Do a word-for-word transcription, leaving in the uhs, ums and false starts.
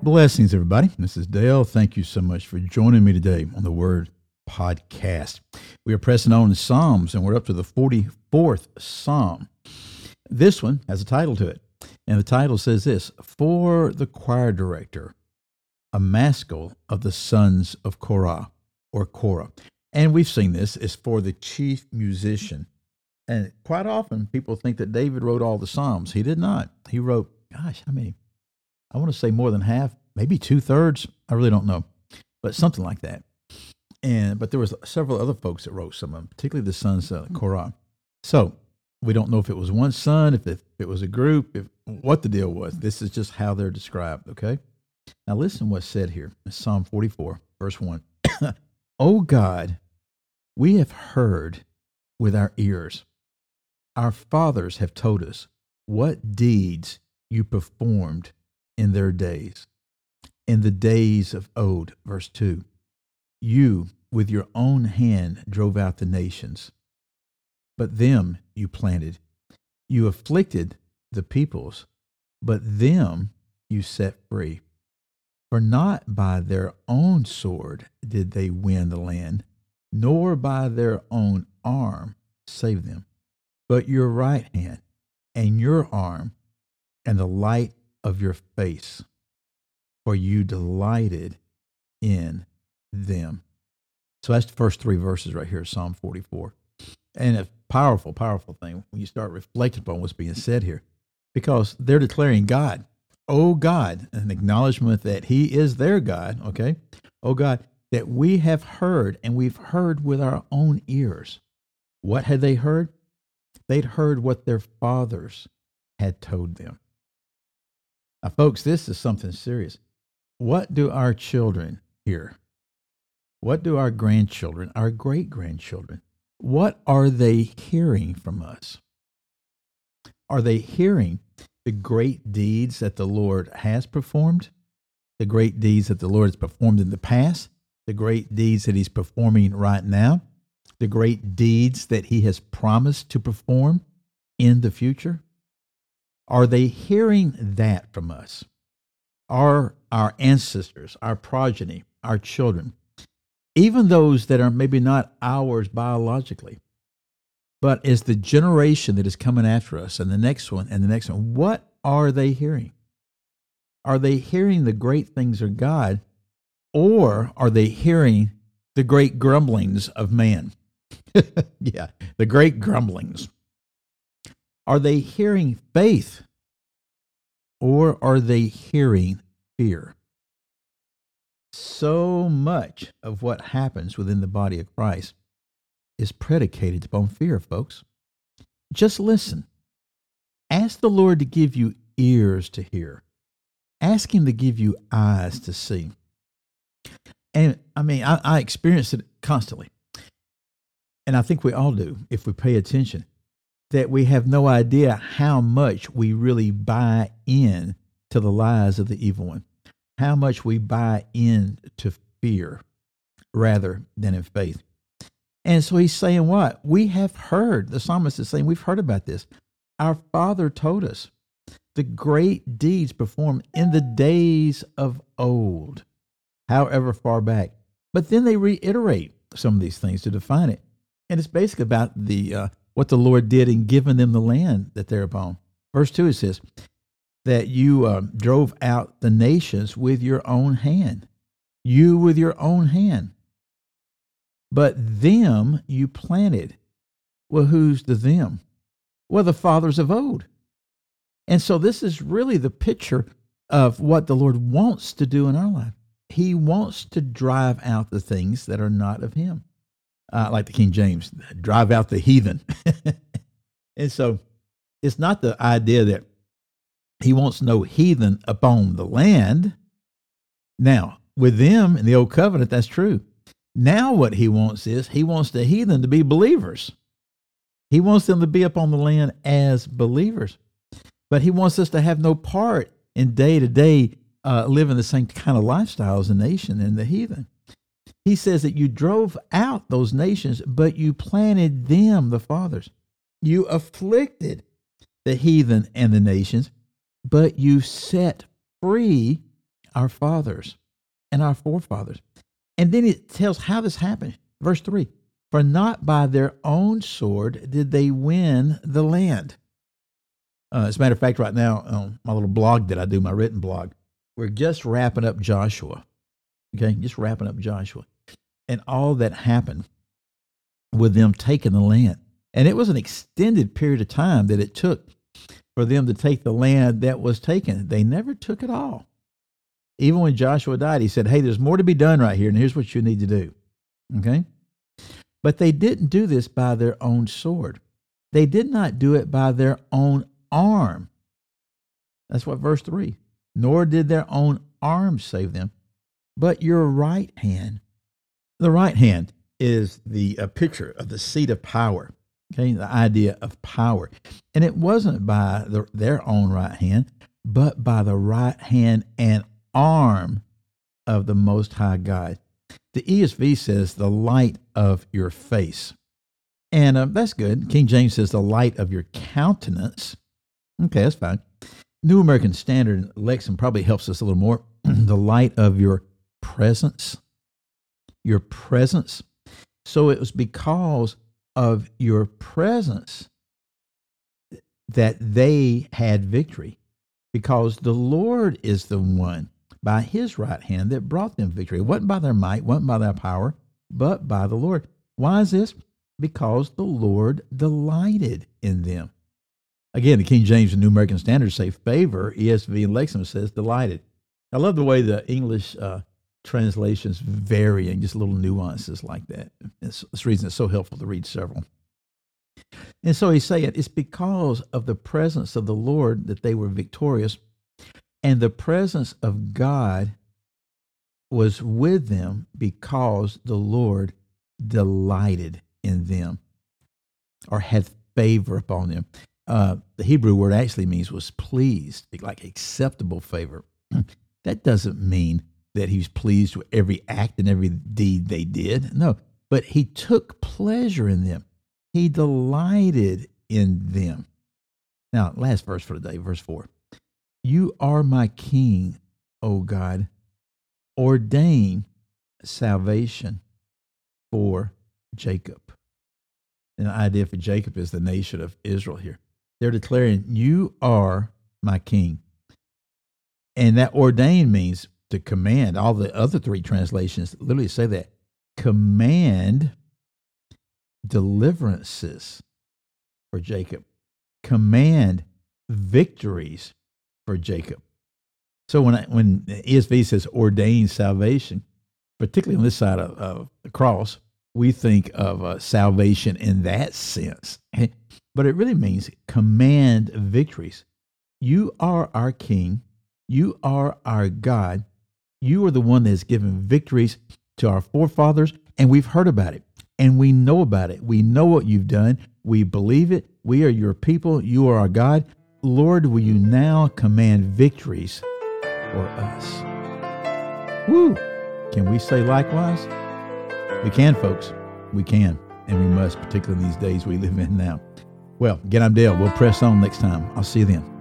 Blessings, everybody. This is Dale. Thank you so much for joining me today on the Word Podcast. We are pressing on in Psalms, and we're up to the forty-fourth Psalm. This one has a title to it, and the title says this: For the choir director, a maskil of the sons of Korah, or Korah. And we've seen this, is for the chief musician. And quite often, people think that David wrote all the Psalms. He did not. He wrote, gosh, how many? I want to say more than half, maybe two-thirds. I really don't know, but something like that. And But there was several other folks that wrote some of them, particularly the sons of Korah. So we don't know if it was one son, if it, if it was a group, if what the deal was. This is just how they're described, okay? Now listen what's said here in Psalm forty-four, verse one. O God, we have heard with our ears. Our fathers have told us what deeds you performed in their days, in the days of old. Verse two, you with your own hand drove out the nations, but them you planted. You afflicted the peoples, but them you set free. For not by their own sword did they win the land, nor by their own arm save them, but your right hand and your arm and the light of your face, for you delighted in them. So that's the first three verses right here, Psalm forty-four. And a powerful, powerful thing when you start reflecting upon what's being said here, because they're declaring God, oh God, an acknowledgement that he is their God, okay? Oh God, that we have heard, and we've heard with our own ears. What had they heard? They'd heard what their fathers had told them. Now, folks, this is something serious. What do our children hear? What do our grandchildren, our great-grandchildren, what are they hearing from us? Are they hearing the great deeds that the Lord has performed, the great deeds that the Lord has performed in the past, the great deeds that he's performing right now, the great deeds that he has promised to perform in the future? Are they hearing that from us? Are our ancestors, our progeny, our children, even those that are maybe not ours biologically, but as the generation that is coming after us and the next one and the next one, what are they hearing? Are they hearing the great things of God, or are they hearing the great grumblings of man? Yeah, the great grumblings. Are they hearing faith, or are they hearing fear? So much of what happens within the body of Christ is predicated upon fear, folks. Just listen. Ask the Lord to give you ears to hear. Ask him to give you eyes to see. And I mean, I, I experience it constantly. And I think we all do if we pay attention, that we have no idea how much we really buy in to the lies of the evil one, how much we buy in to fear rather than in faith. And so he's saying what? We have heard, the psalmist is saying, we've heard about this. Our father told us the great deeds performed in the days of old, however far back. But then they reiterate some of these things to define it. And it's basically about the uh, what the Lord did in giving them the land that they're upon. Verse two, it says that you uh, drove out the nations with your own hand. You with your own hand. But them you planted. Well, who's the them? Well, the fathers of old. And so this is really the picture of what the Lord wants to do in our life. He wants to drive out the things that are not of him. Uh, like the King James, drive out the heathen. And so it's not the idea that he wants no heathen upon the land. Now, with them in the old covenant, that's true. Now what he wants is he wants the heathen to be believers. He wants them to be upon the land as believers. But he wants us to have no part in day-to-day uh, living the same kind of lifestyle as the nation and the heathen. He says that you drove out those nations, but you planted them, the fathers. You afflicted the heathen and the nations, but you set free our fathers and our forefathers. And then it tells how this happened. Verse three, for not by their own sword did they win the land. Uh, as a matter of fact, right now, um, my little blog that I do, my written blog, we're just wrapping up Joshua. Okay, just wrapping up Joshua. And all that happened with them taking the land. And it was an extended period of time that it took for them to take the land that was taken. They never took it all. Even when Joshua died, he said, hey, there's more to be done right here, and here's what you need to do. Okay? But they didn't do this by their own sword. They did not do it by their own arm. That's what verse three. Nor did their own arm save them, but your right hand. The right hand is the a picture of the seat of power. Okay, the idea of power. And it wasn't by the, their own right hand, but by the right hand and arm of the Most High God. The E S V says the light of your face. And uh, that's good. King James says the light of your countenance. Okay, that's fine. New American Standard Lexicon probably helps us a little more. The light of your presence. Your presence. So it was because of your presence that they had victory, because the Lord is the one by his right hand that brought them victory. It wasn't by their might, wasn't by their power, but by the Lord. Why is this? Because the Lord delighted in them. Again, the King James and New American Standard say favor. E S V and Lexham says delighted. I love the way the English uh, translations vary and just little nuances like that. It's, it's the reason it's so helpful to read several. And so he's saying it's because of the presence of the Lord that they were victorious, and the presence of God was with them because the Lord delighted in them or had favor upon them. Uh, the Hebrew word actually means was pleased, like acceptable favor. That doesn't mean that he was pleased with every act and every deed they did. No, but he took pleasure in them. He delighted in them. Now, last verse for today, verse four. You are my king, O God. Ordain salvation for Jacob. And the idea for Jacob is the nation of Israel here. They're declaring, you are my king. And that ordain means to command. All the other three translations literally say that. Command deliverances for Jacob. Command victories for Jacob. So when I, when E S V says ordain salvation, particularly on this side of, of the cross, we think of uh, salvation in that sense. But it really means command victories. You are our king. You are our God. You are the one that has given victories to our forefathers, and we've heard about it, and we know about it. We know what you've done. We believe it. We are your people. You are our God. Lord, will you now command victories for us? Woo! Can we say likewise? We can, folks. We can, and we must, particularly in these days we live in now. Well, again, I'm Dale. We'll press on next time. I'll see you then.